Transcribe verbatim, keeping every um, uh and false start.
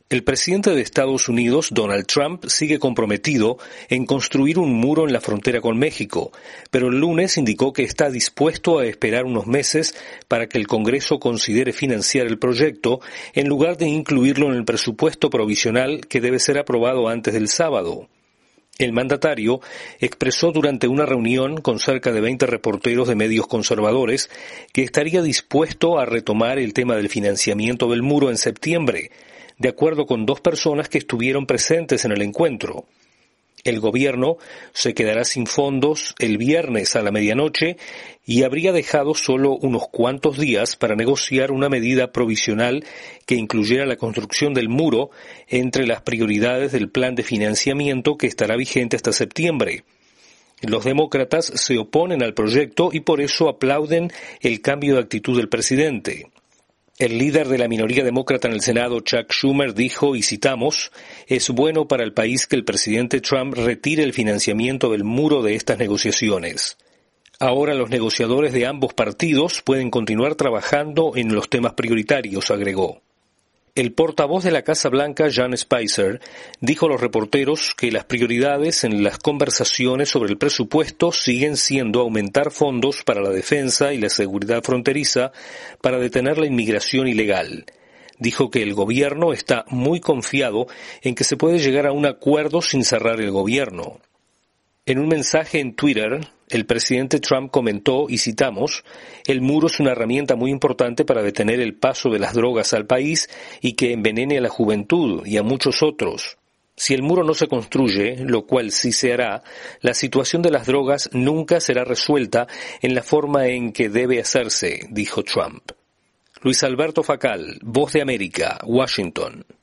El presidente de Estados Unidos, Donald Trump, sigue comprometido en construir un muro en la frontera con México, pero el lunes indicó que está dispuesto a esperar unos meses para que el Congreso considere financiar el proyecto en lugar de incluirlo en el presupuesto provisional que debe ser aprobado antes del sábado. El mandatario expresó durante una reunión con cerca de veinte reporteros de medios conservadores que estaría dispuesto a retomar el tema del financiamiento del muro en septiembre, de acuerdo con dos personas que estuvieron presentes en el encuentro. El gobierno se quedará sin fondos el viernes a la medianoche y habría dejado solo unos cuantos días para negociar una medida provisional que incluyera la construcción del muro entre las prioridades del plan de financiamiento que estará vigente hasta septiembre. Los demócratas se oponen al proyecto y por eso aplauden el cambio de actitud del presidente. El líder de la minoría demócrata en el Senado, Chuck Schumer, dijo, y citamos, «Es bueno para el país que el presidente Trump retire el financiamiento del muro de estas negociaciones». Ahora los negociadores de ambos partidos pueden continuar trabajando en los temas prioritarios, agregó. El portavoz de la Casa Blanca, Sean Spicer, dijo a los reporteros que las prioridades en las conversaciones sobre el presupuesto siguen siendo aumentar fondos para la defensa y la seguridad fronteriza para detener la inmigración ilegal. Dijo que el gobierno está muy confiado en que se puede llegar a un acuerdo sin cerrar el gobierno. En un mensaje en Twitter, el presidente Trump comentó, y citamos, «El muro es una herramienta muy importante para detener el paso de las drogas al país y que envenene a la juventud y a muchos otros. Si el muro no se construye, lo cual sí se hará, la situación de las drogas nunca será resuelta en la forma en que debe hacerse», dijo Trump. Luis Alberto Facal, Voz de América, Washington.